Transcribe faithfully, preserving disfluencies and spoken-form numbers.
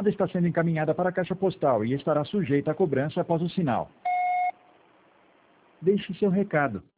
chamada está sendo encaminhada para a caixa postal e estará sujeita a cobrança após o sinal. Deixe seu recado.